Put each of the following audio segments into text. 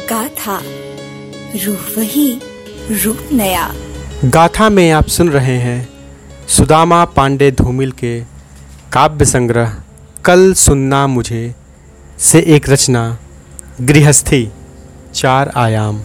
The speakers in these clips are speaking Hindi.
गाथा, रूह वही, रूप नया। गाथा में आप सुन रहे हैं सुदामा पांडे धूमिल के काव्य संग्रह कल सुनना मुझे से एक रचना गृहस्थी 4 आयाम।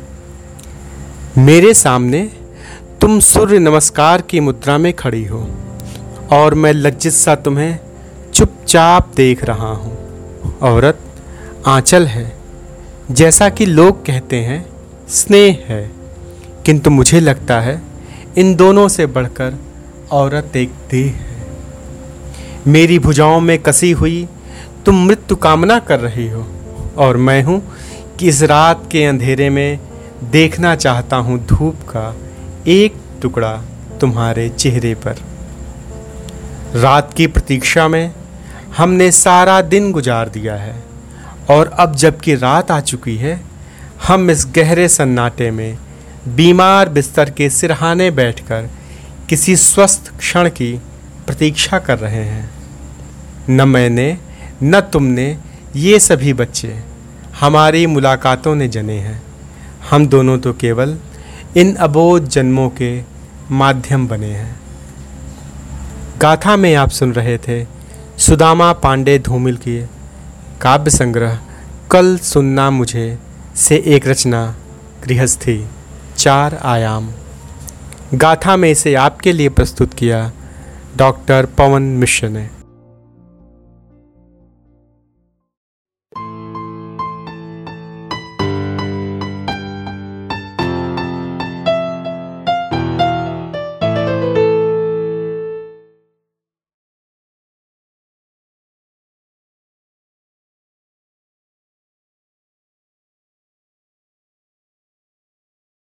मेरे सामने तुम सूर्य नमस्कार की मुद्रा में खड़ी हो और मैं लज्जित सा तुम्हें चुपचाप देख रहा हूँ। औरत आंचल है, जैसा कि लोग कहते हैं स्नेह है, किंतु मुझे लगता है इन दोनों से बढ़कर औरत एक देह है। मेरी भुजाओं में कसी हुई तुम मृत्यु कामना कर रही हो और मैं हूँ कि इस रात के अंधेरे में देखना चाहता हूँ धूप का एक टुकड़ा तुम्हारे चेहरे पर। रात की प्रतीक्षा में हमने सारा दिन गुजार दिया है और अब जबकि रात आ चुकी है, हम इस गहरे सन्नाटे में बीमार बिस्तर के सिरहाने बैठकर किसी स्वस्थ क्षण की प्रतीक्षा कर रहे हैं। न मैंने न तुमने, ये सभी बच्चे हमारी मुलाकातों ने जने हैं। हम दोनों तो केवल इन अबोध जन्मों के माध्यम बने हैं। गाथा में आप सुन रहे थे सुदामा पांडे धूमिल की काव्य संग्रह कल सुनना मुझे से एक रचना गृहस्थी 4 आयाम। गाथा में इसे आपके लिए प्रस्तुत किया डॉक्टर पवन मिश्र ने।